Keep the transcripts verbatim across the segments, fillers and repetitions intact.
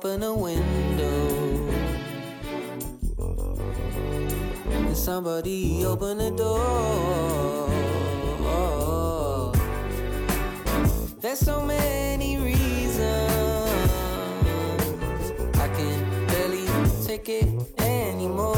open a window? Can somebody open the door? There's so many reasons I can barely take it anymore.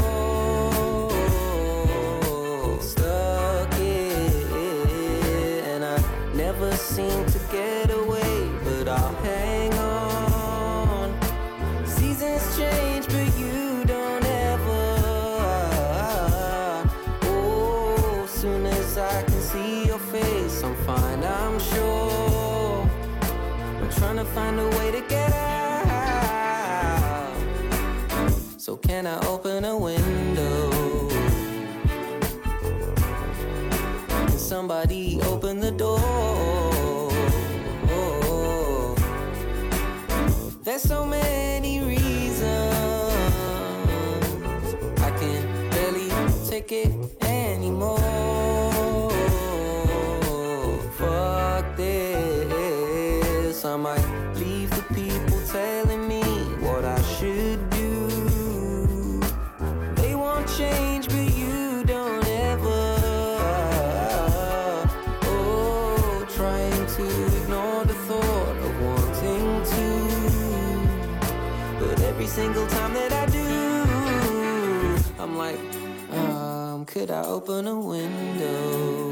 Stuck it, and I never seem to get away, but I'll hang on. Seasons change, but you don't ever. Oh, soon as I can see your face, I'm fine, I'm sure. I'm trying to find a way to get out. So can I open a window? Can somebody open the door? There's so many reasons I can barely take it anymore. Fuck this, I might leave the people telling me what I should do. They won't change, but you don't ever. Oh, trying to ignore the thought of wanting to, but every single time that I do, I'm like, um, could I open a window?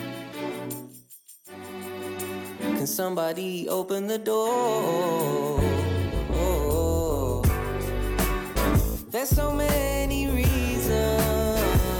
Can somebody open the door? There's so many reasons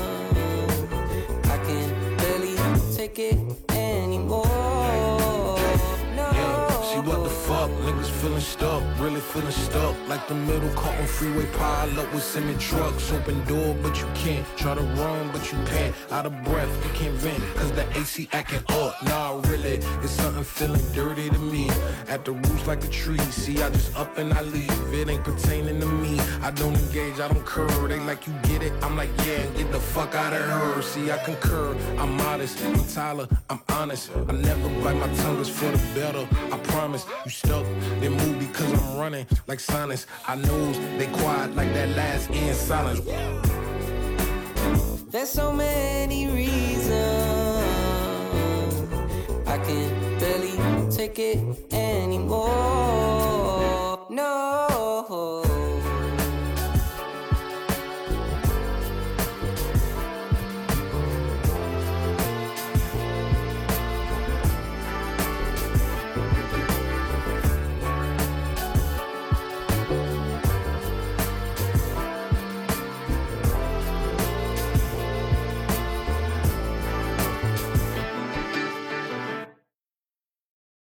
I can barely take it anymore. No. Yeah, see what the fuck, niggas feeling stuck, really feeling stuck. Like the middle Carlton freeway pile up with semi trucks. Open door, but you can't. Try to run, but you can't. Out of breath, you can't vent, cause the A C acting up. Nah, really, it's something feeling dirty to me. At the roots like a tree, see, I just up and I leave. It ain't pertaining to me. I don't engage, I don't curve. They like, you get it, I'm like, yeah, get the fuck out of her. See, I concur, I'm modest, I'm Tyler, I'm honest. I never bite my tongue, it's for the better, I promise. You stuck, they move because I'm running like silence. I knows they quiet like that last end silence. There's so many reasons I can barely take it anymore. No.